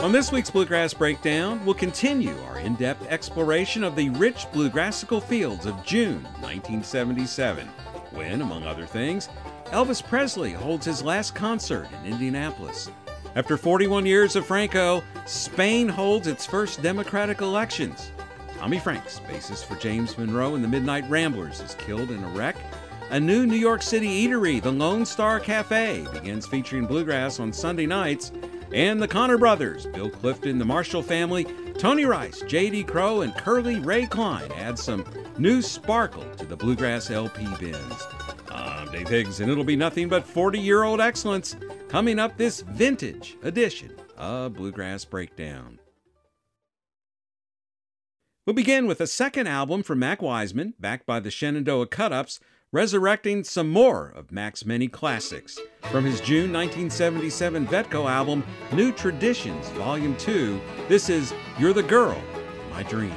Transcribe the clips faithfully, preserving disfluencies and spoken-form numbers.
On this week's Bluegrass Breakdown, we'll continue our in-depth exploration of the rich bluegrassical fields of June nineteen seventy-seven, when, among other things, Elvis Presley holds his last concert in Indianapolis. After forty-one years of Franco, Spain holds its first Democratic elections. Tommy Franks, bassist for James Monroe and the Midnight Ramblers, is killed in a wreck. A new New York City eatery, the Lone Star Cafe, begins featuring bluegrass on Sunday nights. And the Conner Brothers, Bill Clifton, the Marshall Family, Tony Rice, J D. Crowe, and Curly Ray Klein add some new sparkle to the bluegrass L P bins. I'm Dave Higgs, and it'll be nothing but forty-year-old excellence coming up this vintage edition of Bluegrass Breakdown. We'll begin with a second album from Mac Wiseman, backed by the Shenandoah Cut-Ups, resurrecting some more of Mac's many classics. From his June nineteen seventy-seven Vetco album, New Traditions, Volume two, this is You're the Girl of My Dreams.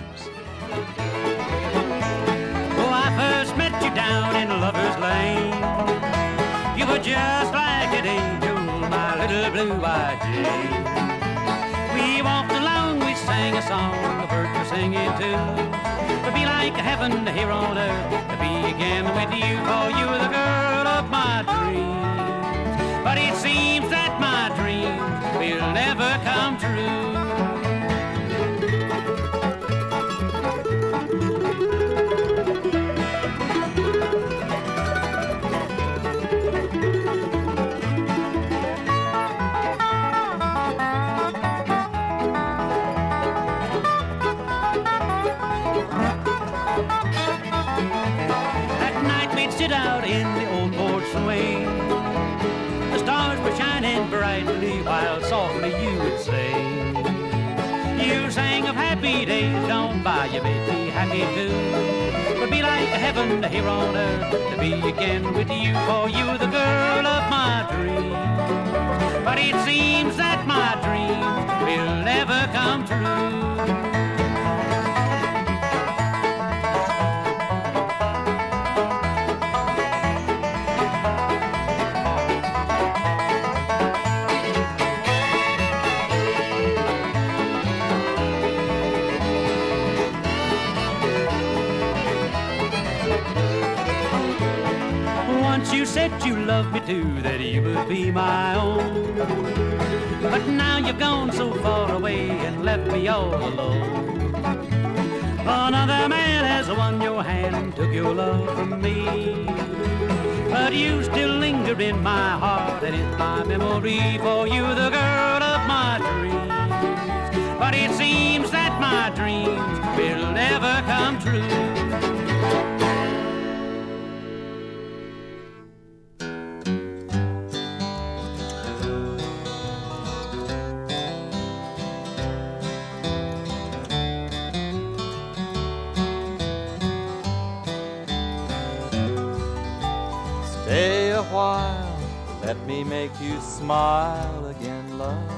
Oh, I first met you down in Lover's Lane. You were just like an angel, my little blue-eyed Jane. We walked along, we sang a song, the birds were singing too. It'd be like heaven here on earth to be again with you, for you were the girl of my dreams. But it seems that my dreams will never come true. Sit out in the old porch swing. The stars were shining brightly while softly you would sing. You sang of happy days gone by, you made me happy too. Would be like heaven here on earth to be again with you, for you were the girl of my dreams. But it seems that my dreams will never come true. You said you loved me too, that you would be my own. But now you've gone so far away and left me all alone. Another man has won your hand and took your love from me. But you still linger in my heart and in my memory, for you the girl of my dreams. But it seems that my dreams will never come true. Stay a while, let me make you smile again, love.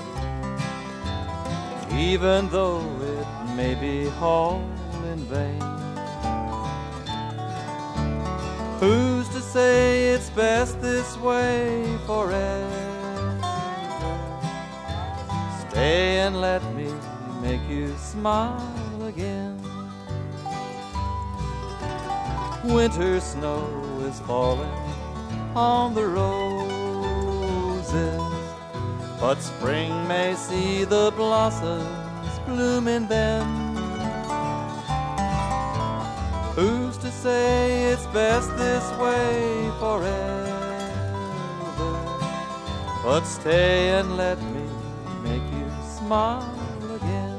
Even though it may be all in vain. Who's to say it's best this way forever? Stay and let me make you smile again. Winter snow is falling on the roses, but spring may see the blossoms blooming then. Who's to say it's best this way forever? But stay and let me make you smile again.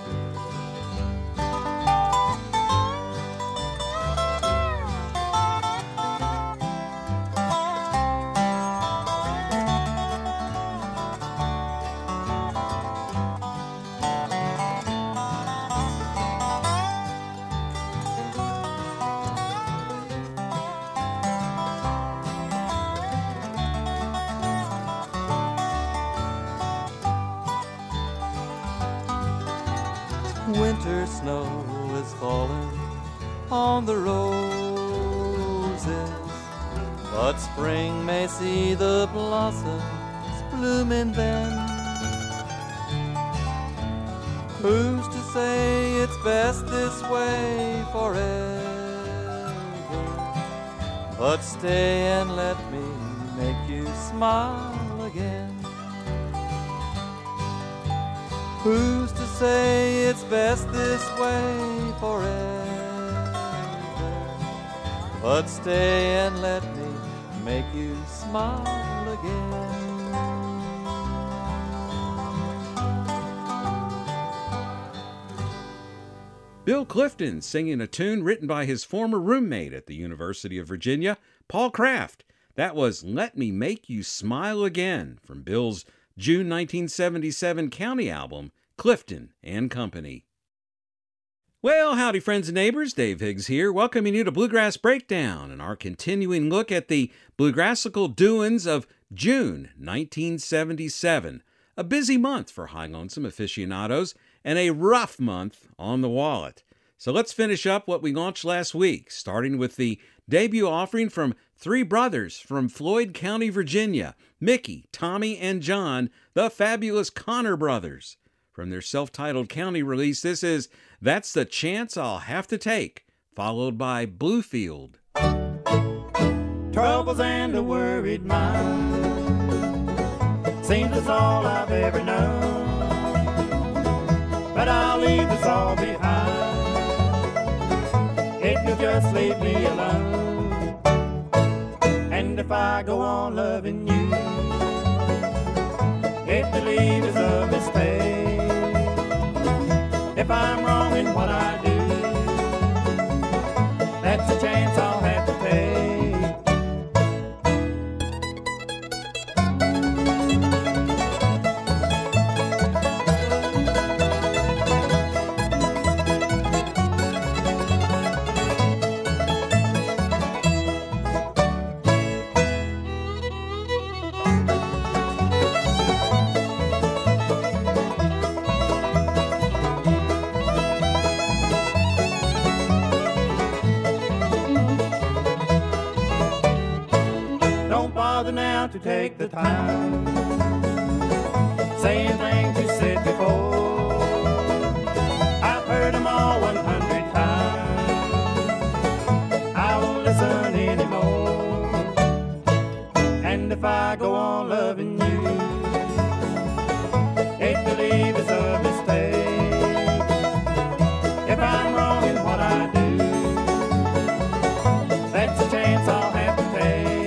Winter snow is falling on the roses, but spring may see the blossoms blooming then. Who's to say it's best this way forever? But stay and let me make you smile again. Who's to say it's best this way forever? But stay and let me make you smile again. Bill Clifton singing a tune written by his former roommate at the University of Virginia, Paul Kraft. That was Let Me Make You Smile Again from Bill's June nineteen seventy-seven county album, Clifton and Company. Well, howdy friends and neighbors, Dave Higgs here, welcoming you to Bluegrass Breakdown and our continuing look at the bluegrassical doings of June nineteen seventy-seven, a busy month for high lonesome aficionados and a rough month on the wallet. So let's finish up what we launched last week, starting with the debut offering from three brothers from Floyd County, Virginia, Mickey, Tommy, and John, the fabulous Connor Brothers. From their self-titled county release, this is That's the Chance I'll Have to Take, followed by Bluefield. Troubles and a worried mind seems that's all I've ever known. But I'll leave this all behind if you'll just leave me alone. And if I go on loving you, if to leave is a mistake, if I'm wrong in what I do, that's a chance I'll have to take. To take the time saying things you said before. I've heard them all one hundred times. I won't listen anymore. And if I go on loving you, if to leave is a mistake, if I'm wrong in what I do, that's a chance I'll have to take.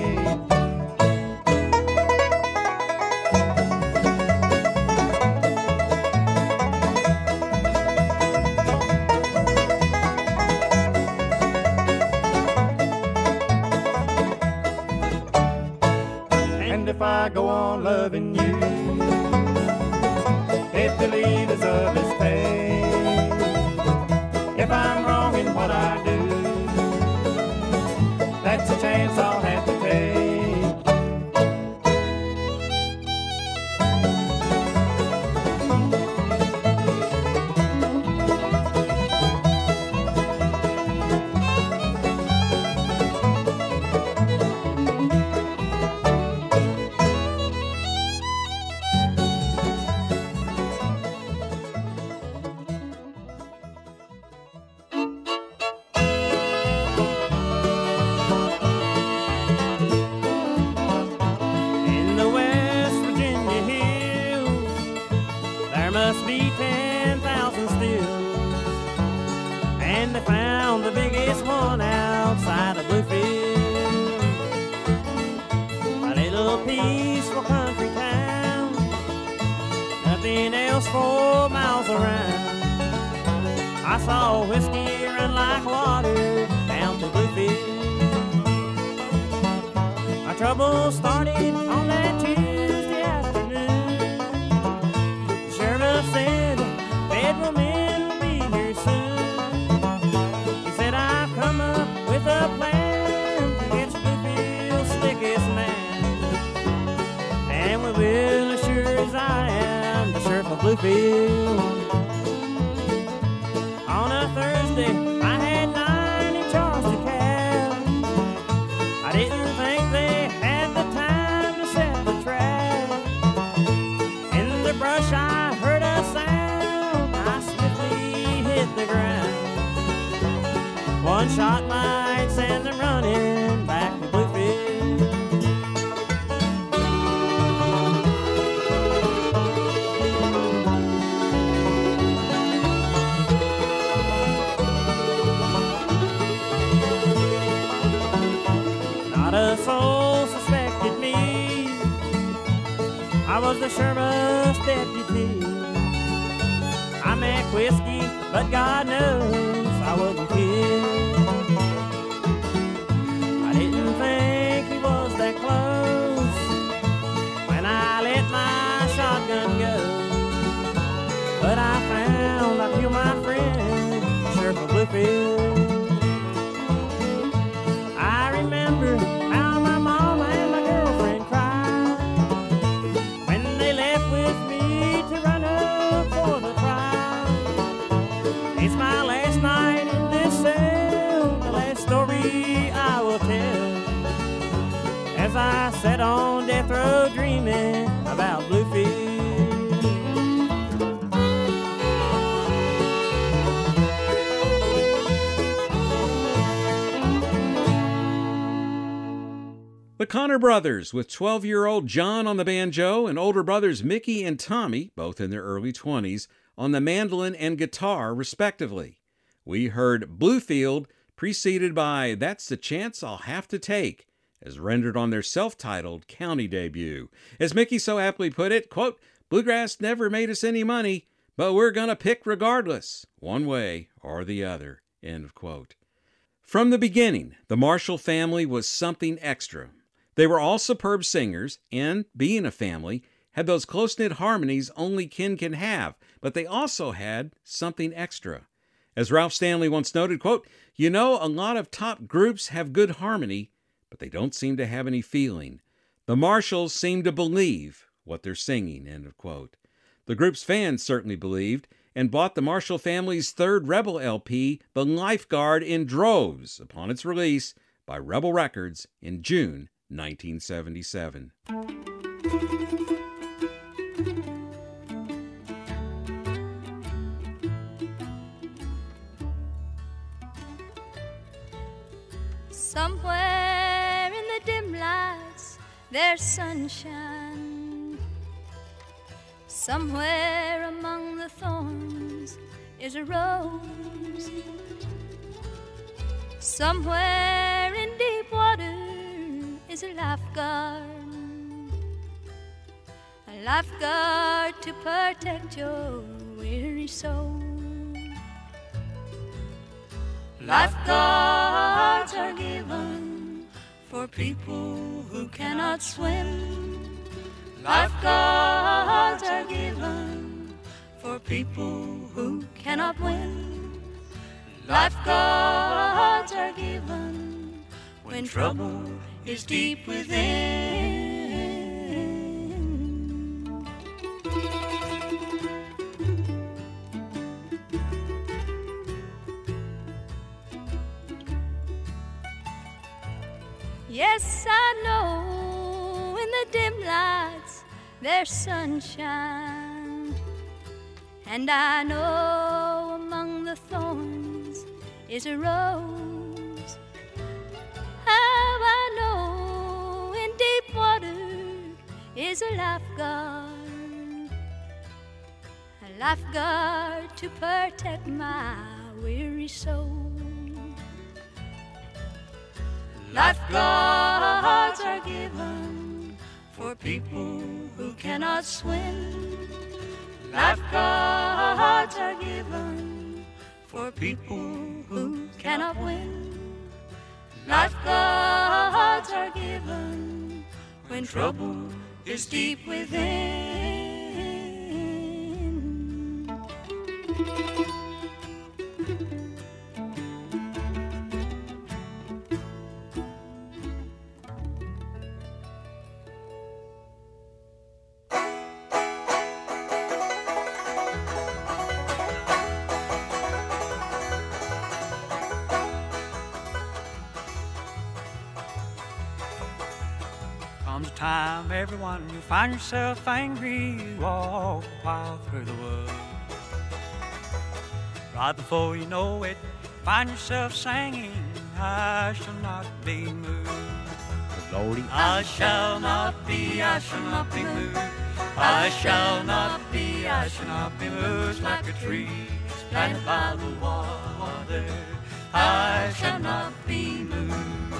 If I go on loving you, if to leave is a mistake, if I'm wrong in what I do, that's a chance I'll have to take. Four miles around, I saw whiskey run like water down to Bluefield. My trouble started on that Tuesday afternoon. The sheriff said federal men will be here soon. He said I've come up with a plan to catch Bluefield's slickest man, and we will as sure as I am the sheriff of Bluefield. On a Thursday, I had ninety chars to count. I didn't think they had the time to set the trap. In the brush, I heard a sound. I One shot might send them running back to Bluefield. Not a soul suspected me. I was the sheriff's deputy. I meant whiskey, but God knows I wasn't killed. I didn't think he was that close when I let my shotgun go. But I found I killed my friend, Sheriff of Bluefield. I remember how my mama and my girlfriend cried when they left with me to run up for the trial. It's my last night in this cell, the last story I will tell, as I sat on death row dreaming about Bluefield. The Connor Brothers, with twelve-year-old John on the banjo and older brothers Mickey and Tommy, both in their early twenties, on the mandolin and guitar, respectively. We heard Bluefield, preceded by That's the Chance I'll Have to Take, as rendered on their self-titled county debut. As Mickey so aptly put it, quote, "Bluegrass never made us any money, but we're gonna pick regardless, one way or the other," end of quote. From the beginning, the Marshall family was something extra. They were all superb singers, and, being a family, had those close-knit harmonies only kin can have, but they also had something extra. As Ralph Stanley once noted, quote, "You know, a lot of top groups have good harmony, but they don't seem to have any feeling. The Marshalls seem to believe what they're singing," end of quote. The group's fans certainly believed, and bought the Marshall family's third Rebel L P, The Lifeguard, in droves upon its release by Rebel Records in June nineteen seventy-seven. Somewhere in the dim lights there's sunshine. Somewhere among the thorns is a rose. Somewhere in deep water is a lifeguard. A lifeguard to protect your weary soul. Lifeguards are given for people who cannot swim. Lifeguards are given for people who cannot win. Lifeguards are given when trouble is deep within. Yes, I know in the dim lights there's sunshine, and I know among the thorns is a rose. How I know in deep water is a lifeguard, a lifeguard to protect my weary soul. Lifeguards are given for people who cannot swim. Lifeguards are given for people who cannot win. Lifeguards are given when trouble is deep within. Comes a time, everyone, you find yourself angry, you walk a while through the woods. Right before you know it, find yourself singing, I shall not be moved. Lordy, I shall not be, I shall not be moved. I shall not be, I shall not be moved like a tree planted by the water. I shall not be moved.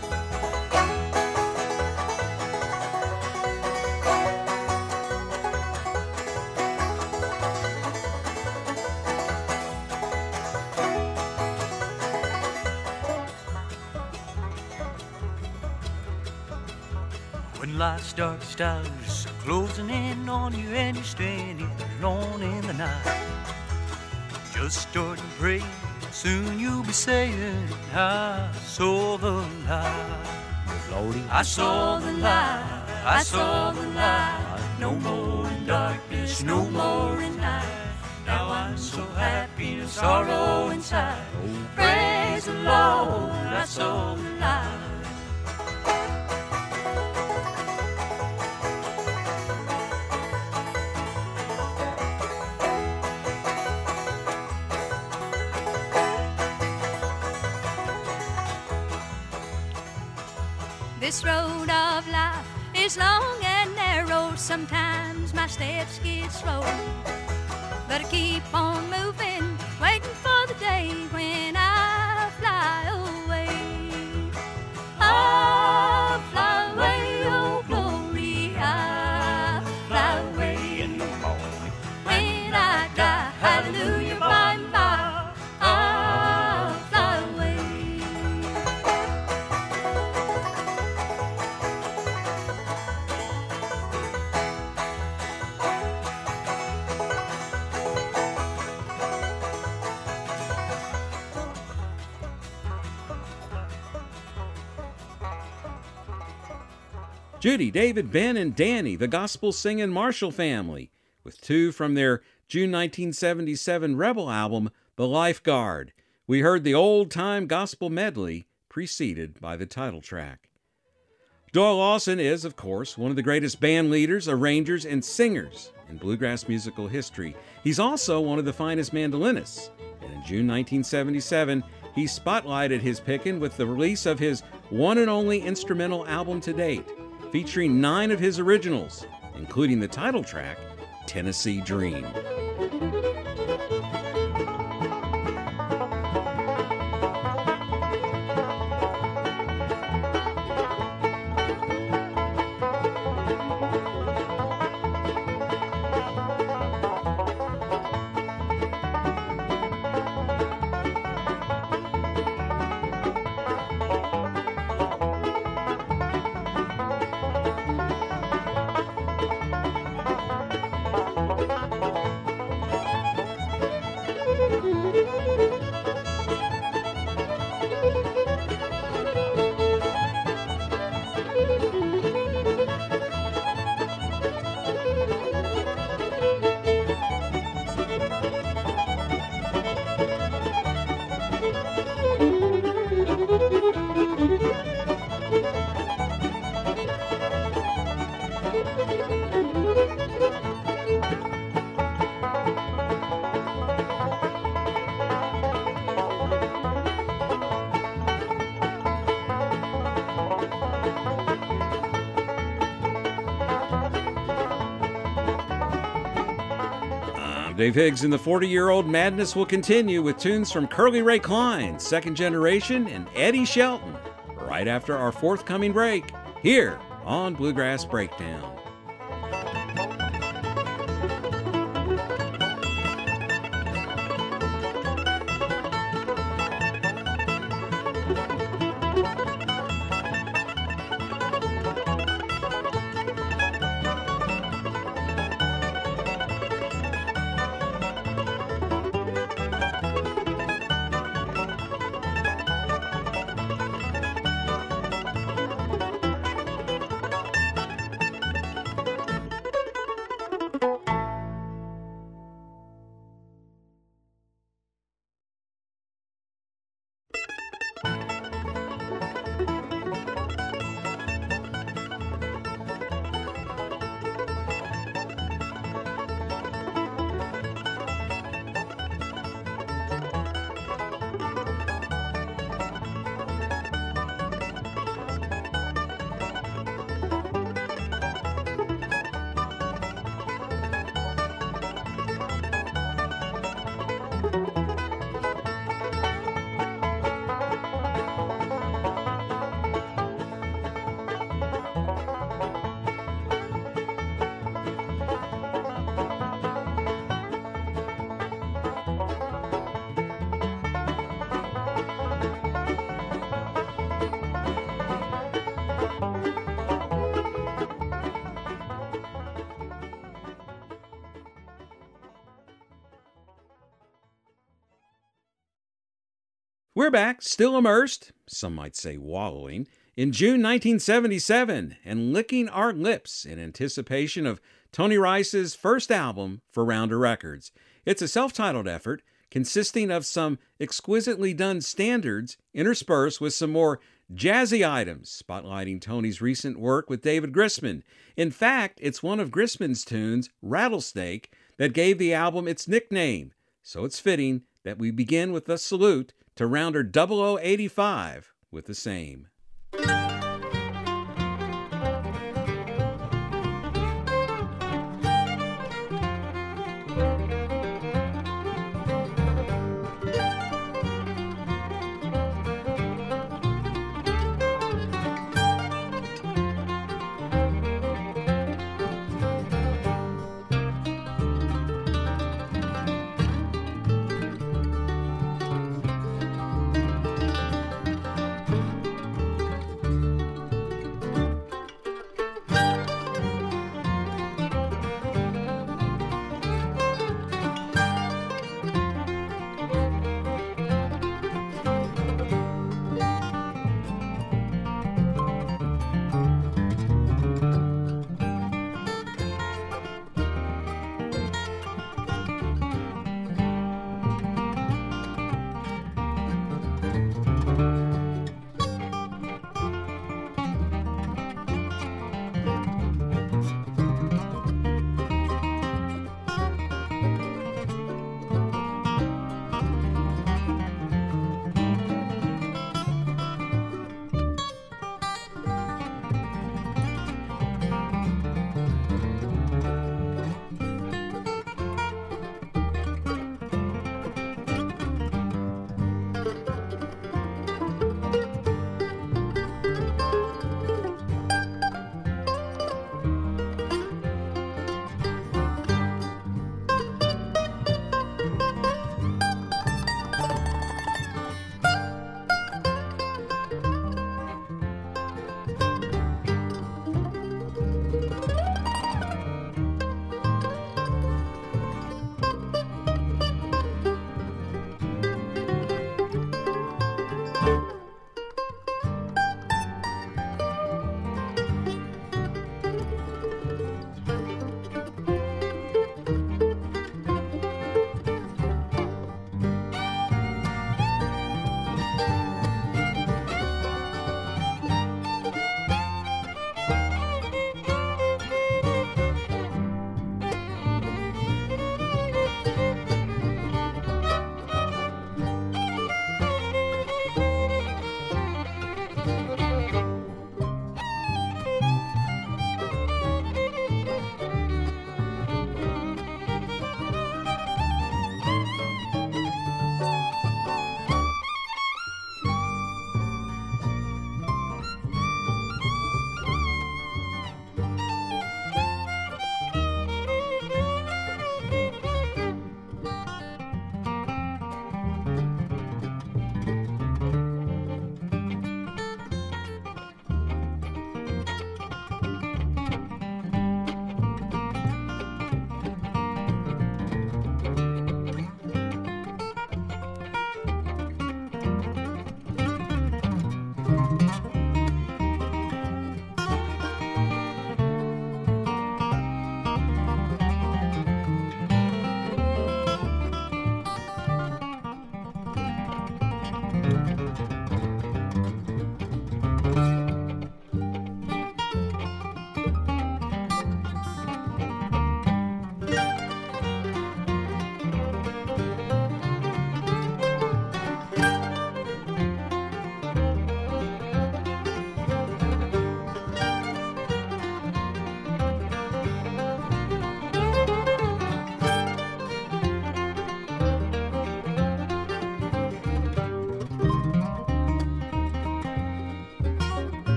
When light starts stars closing in on you and you're standing alone in the night, just start and pray, soon you'll be saying, I saw the light. Lordy, I saw the light, I saw the light. No more in darkness, no more in night. Now I'm so happy and sorrow inside. Praise the Lord, I saw the light. This road of life is long and narrow. Sometimes my steps get slow, but I keep on moving, waiting for the day when I fly away. I'll fly away, oh glory, I'll fly away in the morning. When I die, hallelujah, by and by, I'll fly away. Judy, David, Ben, and Danny, the gospel-singing Marshall family, with two from their June nineteen seventy-seven Rebel album, The Lifeguard. We heard the old-time gospel medley preceded by the title track. Doyle Lawson is, of course, one of the greatest band leaders, arrangers, and singers in bluegrass musical history. He's also one of the finest mandolinists, and in June nineteen seventy-seven, he spotlighted his picking with the release of his one and only instrumental album to date, featuring nine of his originals, including the title track, Tennessee Dream. Dave Higgs and the forty-year-old madness will continue with tunes from Curly Ray Klein, Second Generation, and Eddie Shelton right after our forthcoming break here on Bluegrass Breakdown. We're back, still immersed, some might say wallowing, in June nineteen seventy-seven and licking our lips in anticipation of Tony Rice's first album for Rounder Records. It's a self-titled effort consisting of some exquisitely done standards interspersed with some more jazzy items, spotlighting Tony's recent work with David Grisman. In fact, it's one of Grisman's tunes, Rattlesnake, that gave the album its nickname. So it's fitting that we begin with a salute to Rounder double oh eighty-five with the same.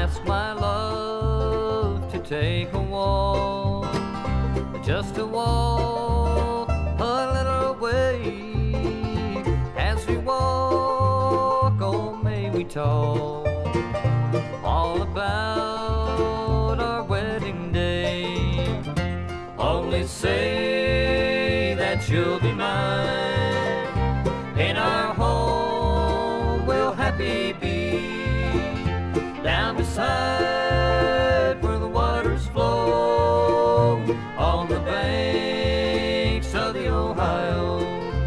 ask my love to take a walk, just to walk a little way. As we walk, oh, may we talk all about our wedding day. Only say that you'll be mine. In our home we'll happy be, down beside where the waters flow, on the banks of the Ohio.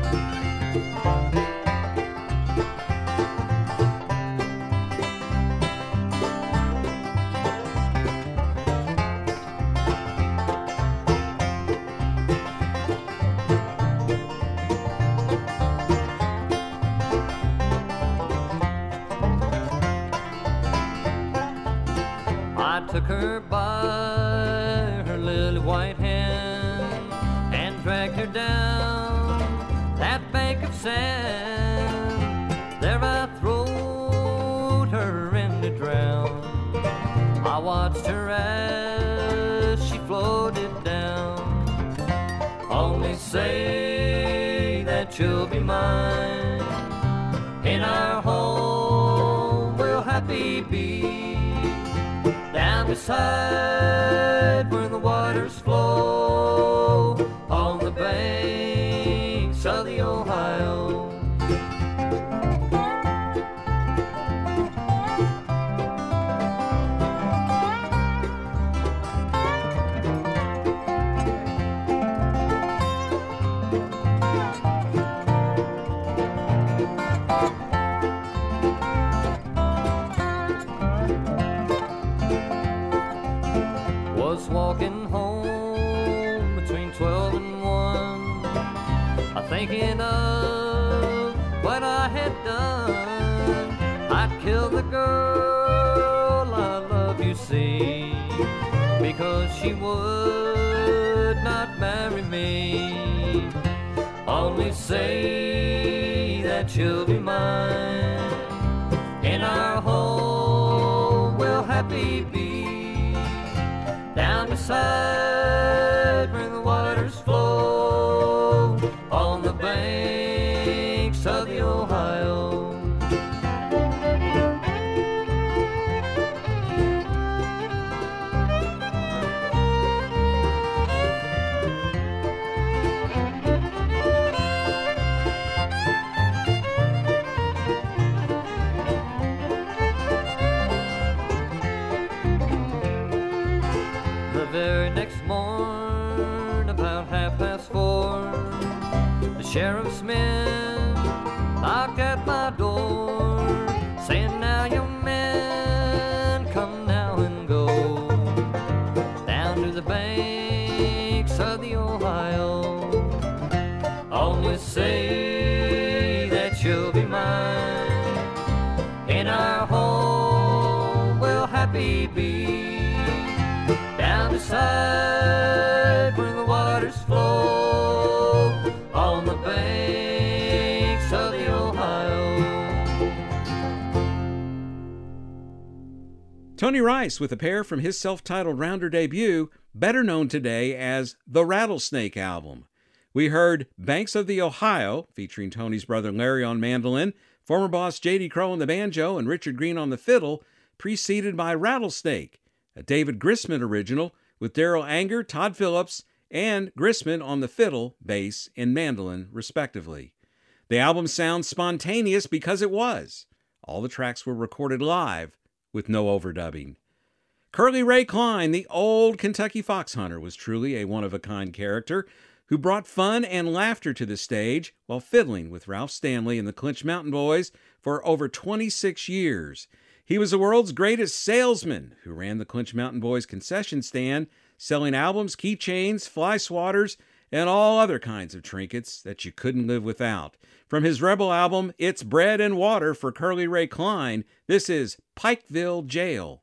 I took her by her lily white hand and dragged her down that bank of sand. There I throwed her in to drown. I watched her as she floated down. Only say that you'll be mine. In our home we'll happy be, down beside where the waters flow, on the banks of the Ohio. Was walking home between twelve and one, a thinking of what I had done. I'd kill the girl I love, you see, because she would not marry me. Only say that you'll be mine. In our home we'll happy be, down beside where the waters flow, on the banks of the Ohio. The very next morn, about half past four, the sheriff's men knocked at my door, saying, now young man, come now and go down to the banks of the Ohio. Only say that you'll be mine. In our home we'll happy be, down beside where the waters flow, on the banks of the Ohio. Tony Rice with a pair from his self-titled Rounder debut, better known today as the Rattlesnake album. We heard Banks of the Ohio, featuring Tony's brother Larry on mandolin, former boss J D Crowe on the banjo, and Richard Green on the fiddle, preceded by Rattlesnake, a David Grisman original with Daryl Anger, Todd Phillips, and Grisman on the fiddle, bass, and mandolin, respectively. The album sounds spontaneous because it was. All the tracks were recorded live with no overdubbing. Curly Ray Klein, the old Kentucky fox hunter, was truly a one-of-a-kind character who brought fun and laughter to the stage while fiddling with Ralph Stanley and the Clinch Mountain Boys for over twenty-six years. He was the world's greatest salesman who ran the Clinch Mountain Boys concession stand, selling albums, keychains, fly swatters, and all other kinds of trinkets that you couldn't live without. From his Rebel album, It's Bread and Water for Curly Ray Klein, this is Pikeville Jail.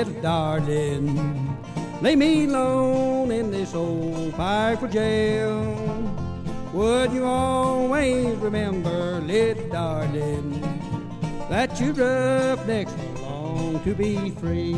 little darling. Lay me alone in this old pipe of jail. Would you always remember, little darling, that you roughnecks long to be free?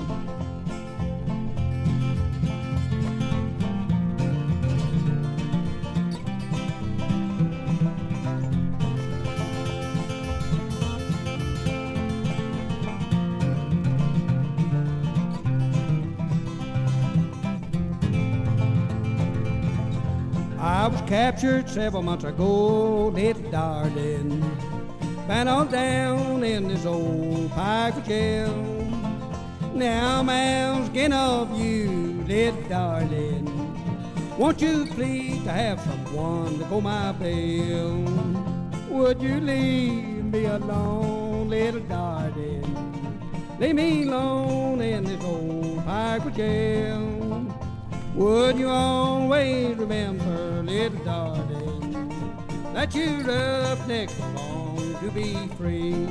I was captured several months ago, little darling, bound on down in this old pipe jail. Now I'm asking of you, little darling, won't you please to have someone to go my bail? Would you leave me alone, little darling? Leave me alone in this old pipe jail. Would you always remember, little darling, that you roughnecks long to be free?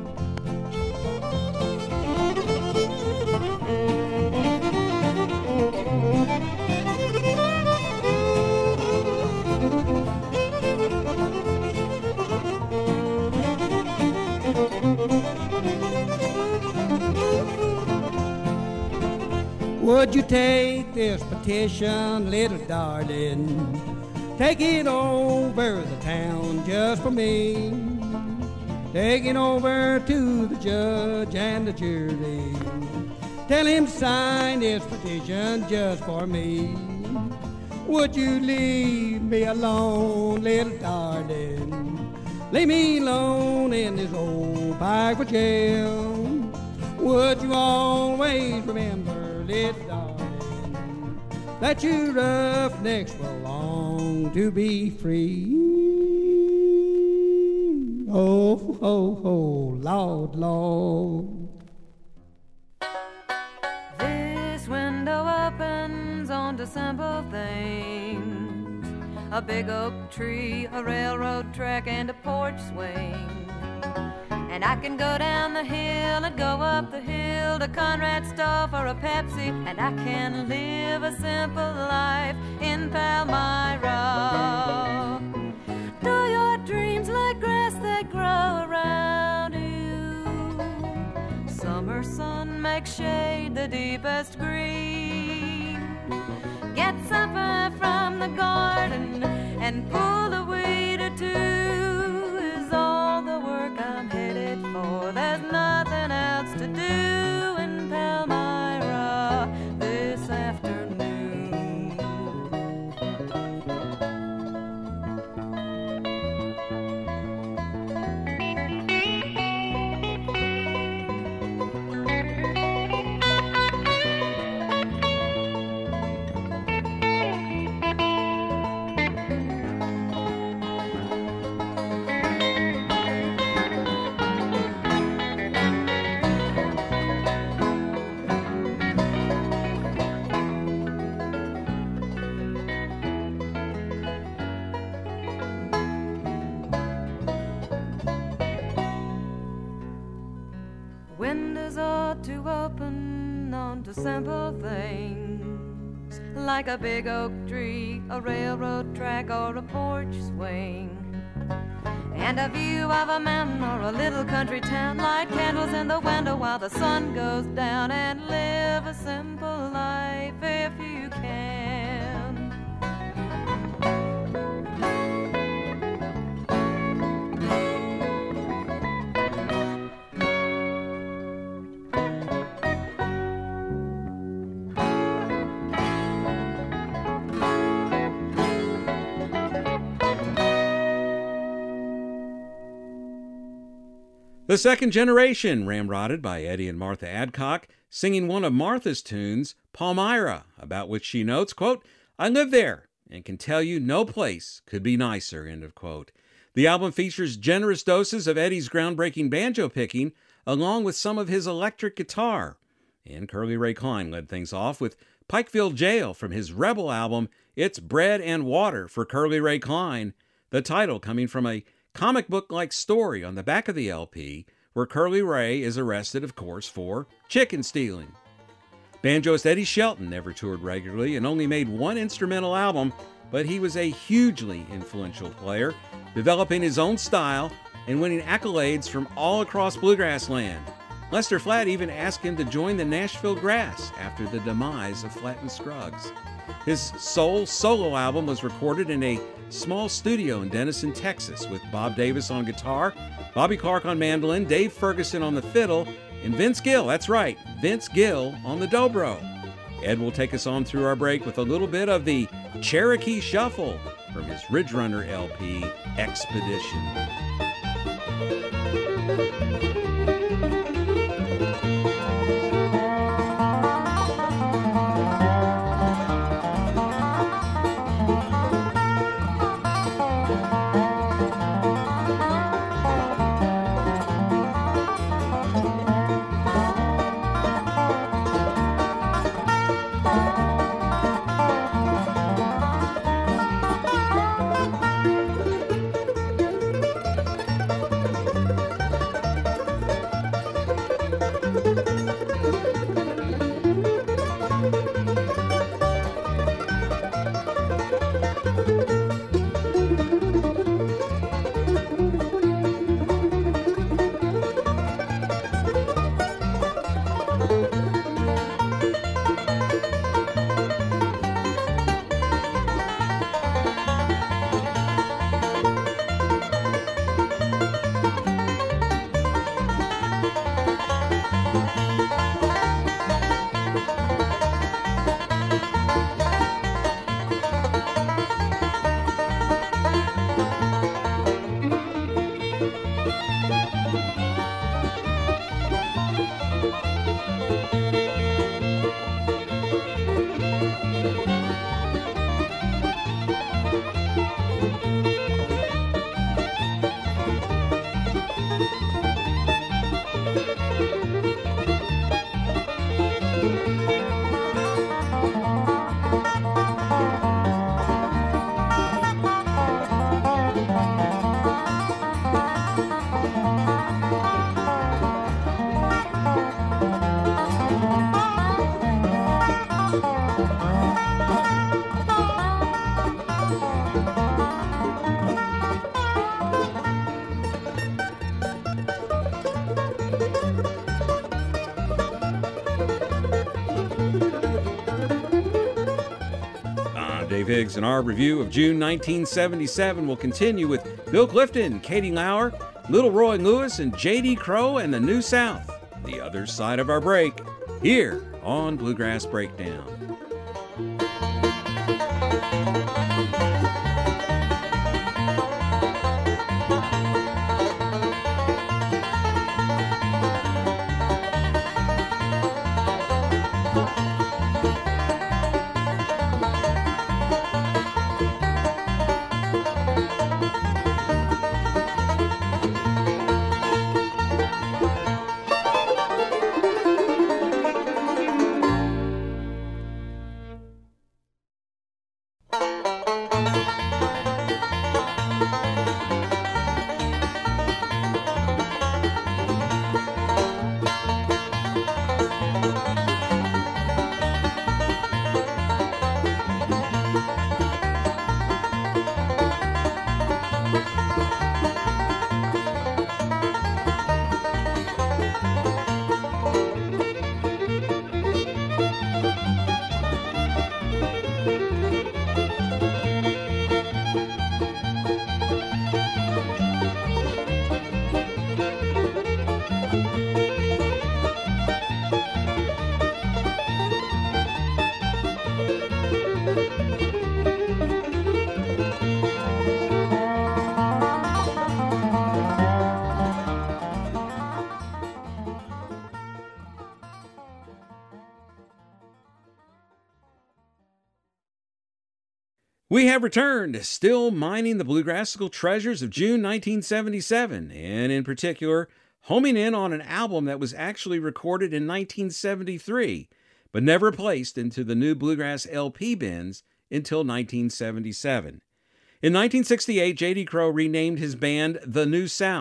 Would you take this petition, little darling? Take it over the town just for me. Take it over to the judge and the jury. Tell him to sign this petition just for me. Would you leave me alone, little darling? Leave me alone in this old pipe jail. Would you always remember, little darling, that you roughnecks will long to be free? Oh, oh, oh, Lord, Lord. This window opens onto simple things: a big oak tree, a railroad track, and a porch swing. And I can go down the hill and go up the hill to Conrad's store for a Pepsi, and I can live a simple life in Palmyra. Do your dreams like grass that grow around you. Summer sun makes shade the deepest green. Get supper from the garden and pull a weed or two is all the work I'm headed for. There's nothing else to do in Palmyra this afternoon. Windows ought to open onto simple things, like a big oak tree, a railroad track, or a porch swing. And a view of a mountain or a little country town, light candles in the window while the sun goes down, and live a simple life if you can. The Second Generation, ramrodded by Eddie and Martha Adcock, singing one of Martha's tunes, Palmyra, about which she notes, quote, "I live there and can tell you no place could be nicer," end of quote. The album features generous doses of Eddie's groundbreaking banjo picking, along with some of his electric guitar. And Curly Ray Klein led things off with Pikeville Jail from his Rebel album, It's Bread and Water for Curly Ray Klein, the title coming from a comic book-like story on the back of the L P, where Curly Ray is arrested, of course, for chicken stealing. Banjoist Eddie Shelton never toured regularly and only made one instrumental album, but he was a hugely influential player, developing his own style and winning accolades from all across bluegrass land. Lester Flatt even asked him to join the Nashville Grass after the demise of Flatt and Scruggs. His soul solo album was recorded in a small studio in Denison, Texas, with Bob Davis on guitar, Bobby Clark on mandolin, Dave Ferguson on the fiddle, and Vince Gill, that's right, Vince Gill on the dobro. Ed will take us on through our break with a little bit of the Cherokee Shuffle from his Ridge Runner L P, Expedition. Higgs, and our review of June nineteen seventy-seven will continue with Bill Clifton, Katie Lauer, Little Roy Lewis, and J D Crowe and the New South. The other side of our break, here on Bluegrass Breakdown. We have returned, still mining the bluegrassical treasures of June nineteen seventy-seven, and in particular, homing in on an album that was actually recorded in nineteen seventy-three, but never placed into the new bluegrass L P bins until nineteen seventy-seven. In nineteen sixty-eight, J D Crowe renamed his band The New South,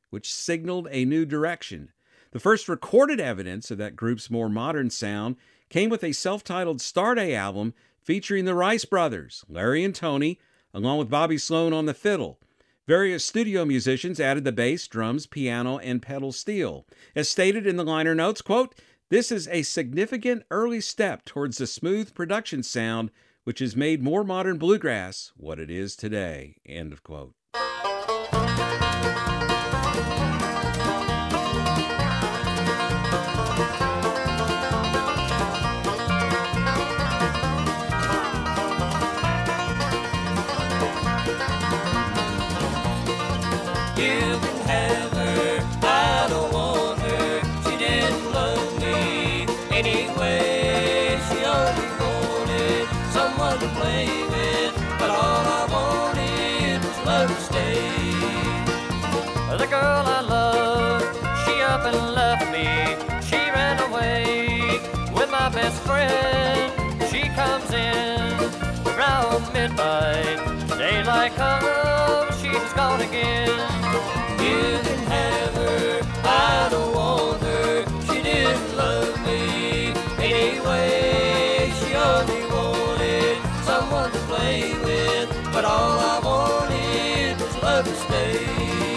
which signaled a new direction. The first recorded evidence of that group's more modern sound came with a self-titled Starday album featuring the Rice Brothers, Larry and Tony, along with Bobby Sloan on the fiddle. Various studio musicians added the bass, drums, piano, and pedal steel. As stated in the liner notes, quote, "This is a significant early step towards the smooth production sound which has made more modern bluegrass what it is today," end of quote. The girl I loved, she up and left me. She ran away with my best friend. She comes in around midnight. Daylight comes, she's gone again. You can have her, I don't want her. She didn't love me anyway. She only wanted someone to play with, but all I wanted was love to stay.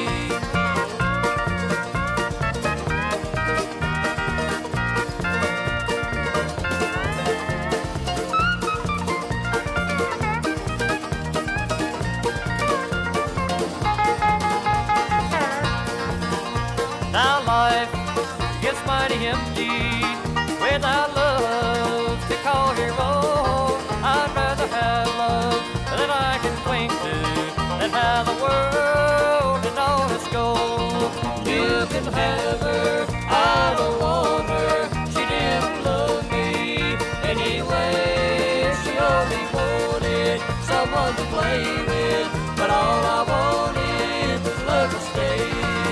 Now life gets mighty empty without love to call your own. I'd rather have love that I can cling to than have the world and all its gold. You can have her, I don't want her. She didn't love me anyway. She only wanted someone to play with, but all I wanted was love to stay.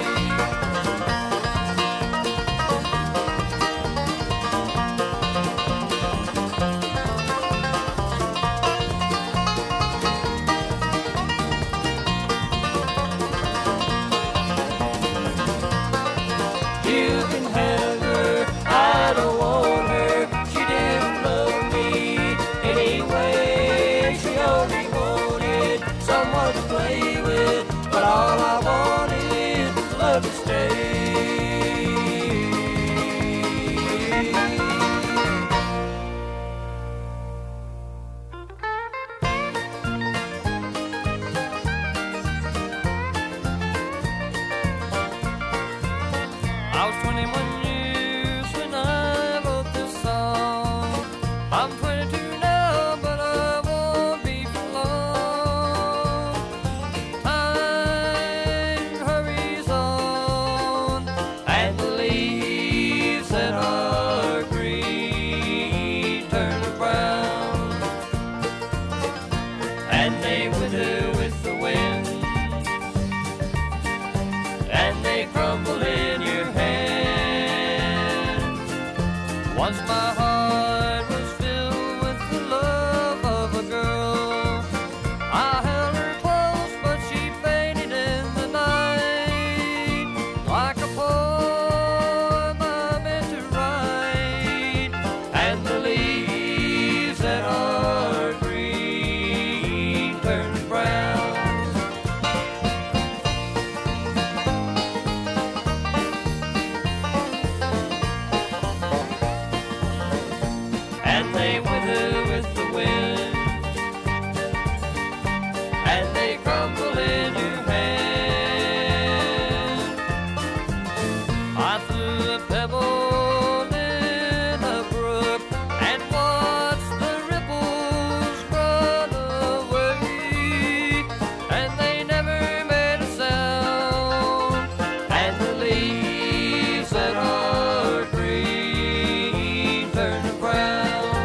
Once my heart was filled with the love of a girl. I held her close, but she faded in the night. Like a poem I meant to write, and the leaves that are green turned brown. And they wither with the wind, and they crumble in your hand. I threw a pebble in a brook and watched the ripples run away, and they never made a sound. And the leaves that are green turned brown.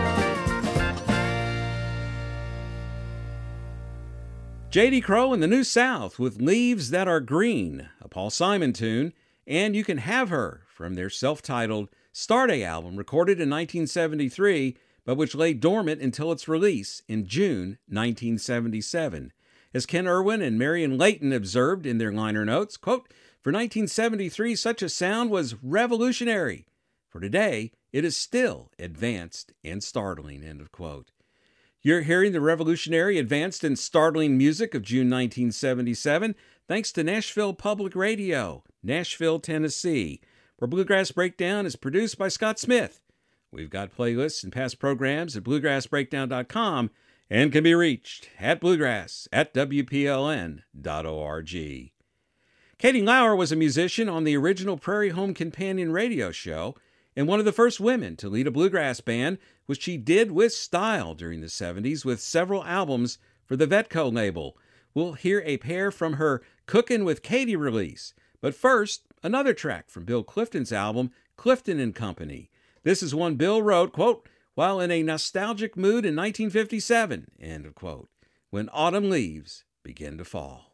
J D. Crowe and the New South with Leaves That Are Green, a Paul Simon tune, and You Can Have Her from their self-titled Starday album recorded in nineteen seventy-three, but which lay dormant until its release in June nineteen seventy-seven. As Ken Irwin and Marion Layton observed in their liner notes, quote, For nineteen seventy-three, such a sound was revolutionary. For today, it is still advanced and startling, end of quote. You're hearing the revolutionary, advanced, and startling music of June nineteen seventy-seven, thanks to Nashville Public Radio, Nashville, Tennessee, where Bluegrass Breakdown is produced by Scott Smith. We've got playlists and past programs at bluegrass breakdown dot com and can be reached at bluegrass at w p l n dot org. Katie Lauer was a musician on the original Prairie Home Companion radio show and one of the first women to lead a bluegrass band, which she did with style during the seventies with several albums for the Vetco label. We'll hear a pair from her Cookin' with Katie release. But first, another track from Bill Clifton's album, Clifton and Company. This is one Bill wrote, quote, while in a nostalgic mood in nineteen fifty-seven, end of quote, when autumn leaves begin to fall.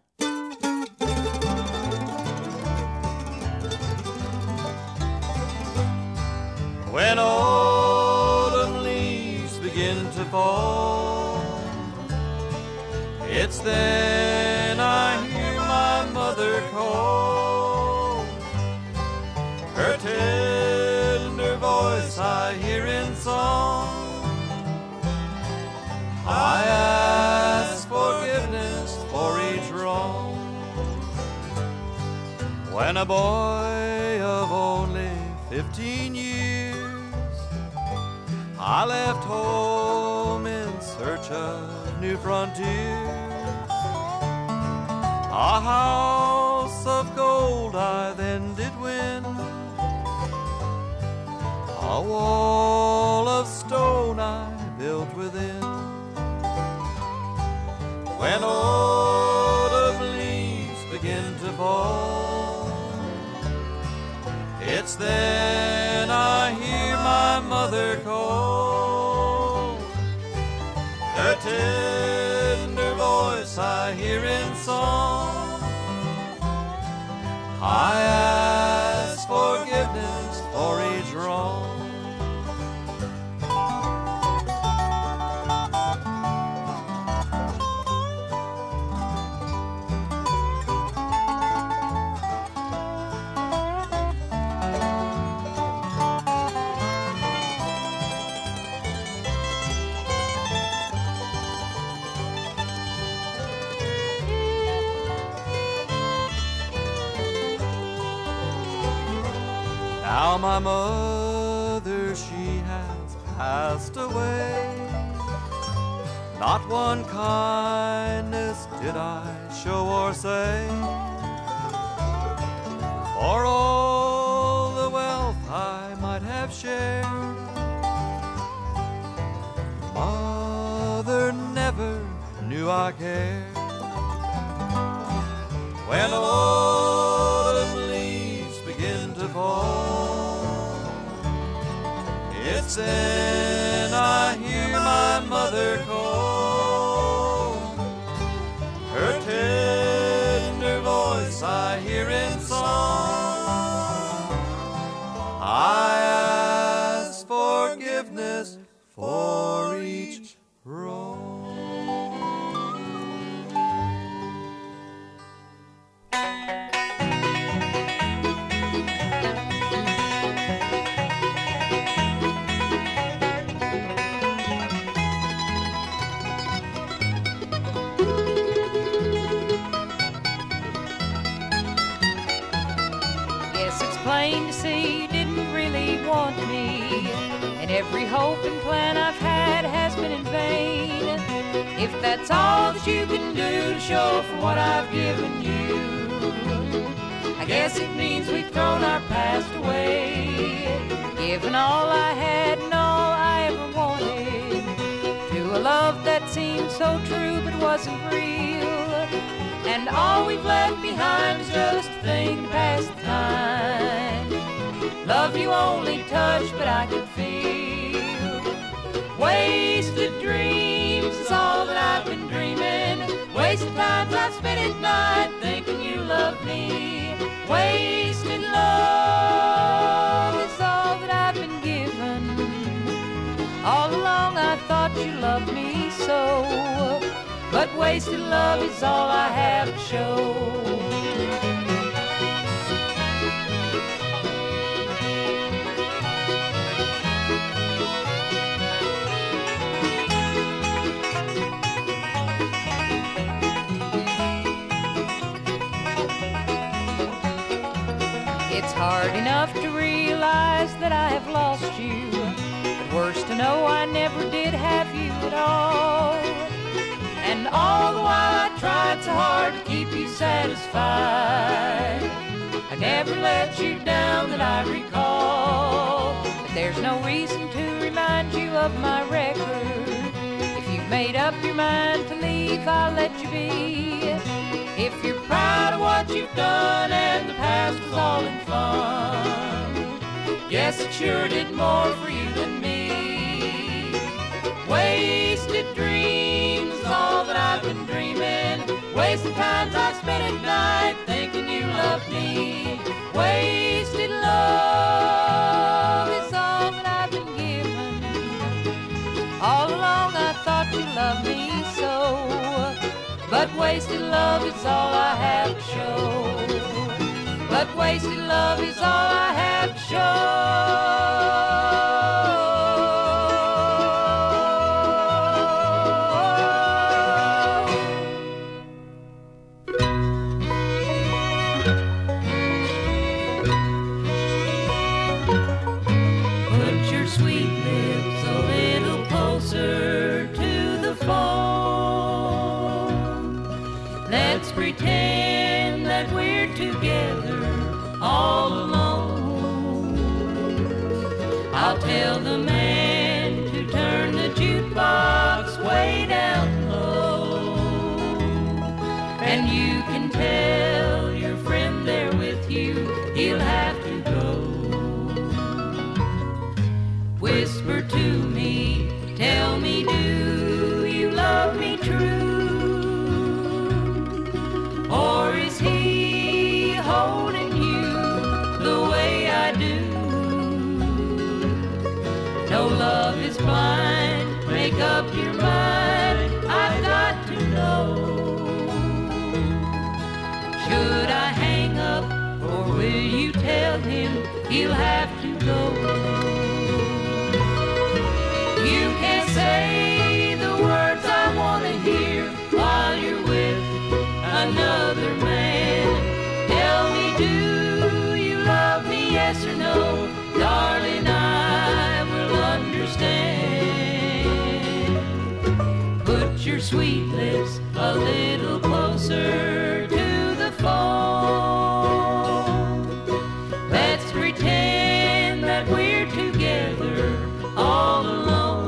When autumn leaves begin to fall, it's then I hear my mother call. Her tender voice I hear in song. I ask forgiveness for each wrong. When a boy of only fifteen years, I left home in search of new frontiers. A house of gold I then did win, a wall of stone I built within. When autumn leaves begin to fall, it's then I hear my mother call. Her tender voice I hear in song. I ask forgiveness for each wrong. Now my mother, she has passed away. Not one kindness did I show or say. For all the wealth I might have shared, Mother never knew I cared. When autumn leaves begin to fall, it's then I hear my mother call. Her tender voice I hear in song. I ask forgiveness for each wrong. Plain to see you didn't really want me, and every hope and plan I've had has been in vain. If that's all that you can do to show for what I've given you, I guess it means we've thrown our past away. Given all I had and all I ever wanted to a love that seemed so true but wasn't real, and all we've left behind is just a thing to pass the time. Love you only touch, but I can feel. Wasted dreams is all that I've been dreaming. Wasted times I've spent at night thinking you loved me. Wasted love is all that I've been given. All along I thought you loved me so, but wasted love is all I have to show. It's hard enough to realize that I have lost you, but worse to know I never did have you at all. And all the while I tried so hard to keep you satisfied, I never let you down that I recall. But there's no reason to remind you of my record. If you've made up your mind to leave, I'll let you be. If you're proud of what you've done and the past was all in fun, yes, it sure did more for you than me. Wasted dreams is all that I've been dreaming. Wasted times I spent at night thinking you loved me. Wasted love is all that I've been given. All along I thought you loved me so, but wasted love is all I have to show. But wasted love is all I have to Put your sweet lips a little closer to the phone. Let's pretend that we're together all alone. I'll tell the man to turn the jukebox way down low, and you can tell your friend there with you he'll have to go. Whisper to me, tell me, do you love me true? Or is he holding you the way I do? No, love is blind, make up your mind, I've got to know. Should I hang up, or will you tell him he'll have to go? You can't say the words I want to hear while you're with another man. Tell me, do you love me, yes or no? Darling, I will understand. Put your sweet lips a little closer to the phone. Let's pretend that we're together all alone.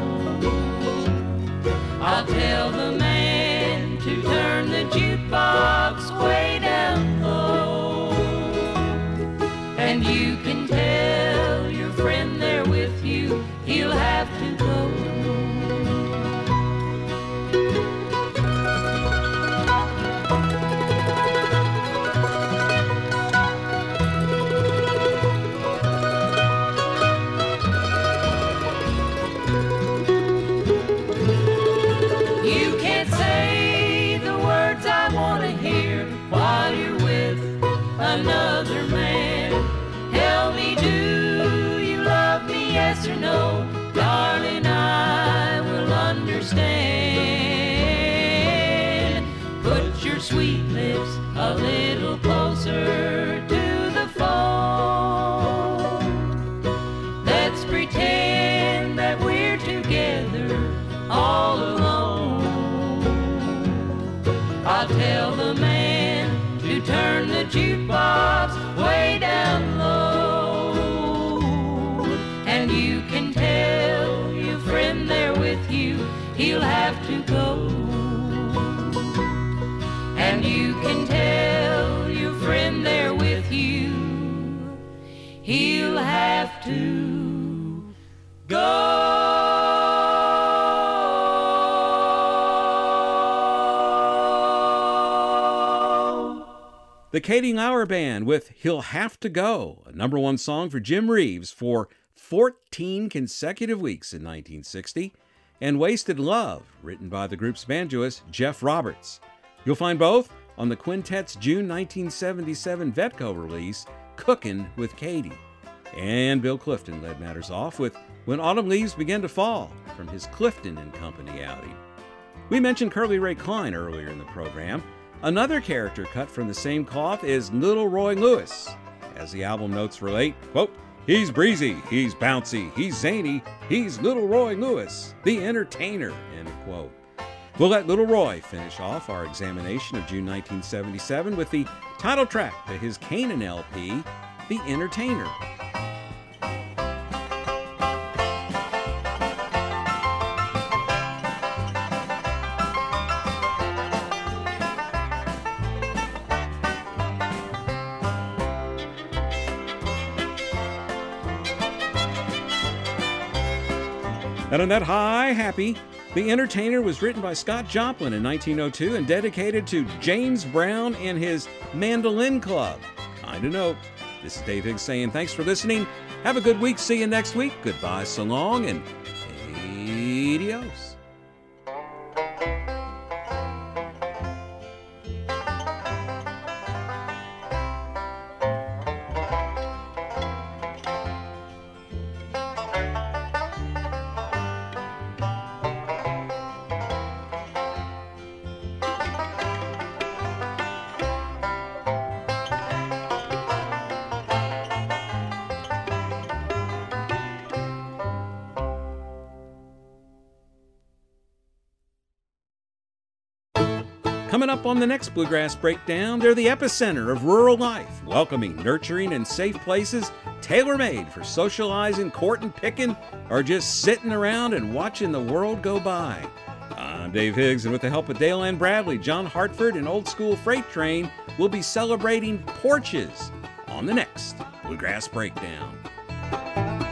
I'll tell the man to turn the jukebox way down low, and you can tell your friend there with you he'll have to go. You can't say the words I want to hear while you're with another man. Tell me, do you love me, yes or no? Darling, I will understand. Put your sweet lips a little closer to the phone. Let's pretend that we're together all alone. I'll tell the man to turn the jukebox way down low, and you can tell your friend there with you he'll have to go. And you can tell your friend there with you he'll have to go. The Katie Lauer Band with He'll Have to Go, a number one song for Jim Reeves for fourteen consecutive weeks in nineteen sixty, and Wasted Love, written by the group's banjoist Jeff Roberts. You'll find both on the quintet's June nineteen seventy-seven Vetco release, Cookin' with Katie. And Bill Clifton led matters off with When Autumn Leaves Begin to Fall from his Clifton and Company outing. We mentioned Curly Ray Klein earlier in the program. Another character cut from the same cloth is Little Roy Lewis, As the album notes relate, quote, "He's breezy, he's bouncy, he's zany, he's Little Roy Lewis, the entertainer," end quote. We'll let Little Roy finish off our examination of June nineteen seventy-seven with the title track to his Canaan L P, The Entertainer. And on that high happy, The Entertainer was written by Scott Joplin in nineteen oh two and dedicated to James Brown and his Mandolin Club. Kind of note. This is Dave Higgs saying thanks for listening. Have a good week. See you next week. Goodbye, so long, and adios. Coming up on the next Bluegrass Breakdown, they're the epicenter of rural life, welcoming, nurturing, and safe places tailor-made for socializing, courting, picking, or just sitting around and watching the world go by. I'm Dave Higgs, and with the help of Dale Ann Bradley, John Hartford, and Old School Freight Train, we'll be celebrating porches on the next Bluegrass Breakdown.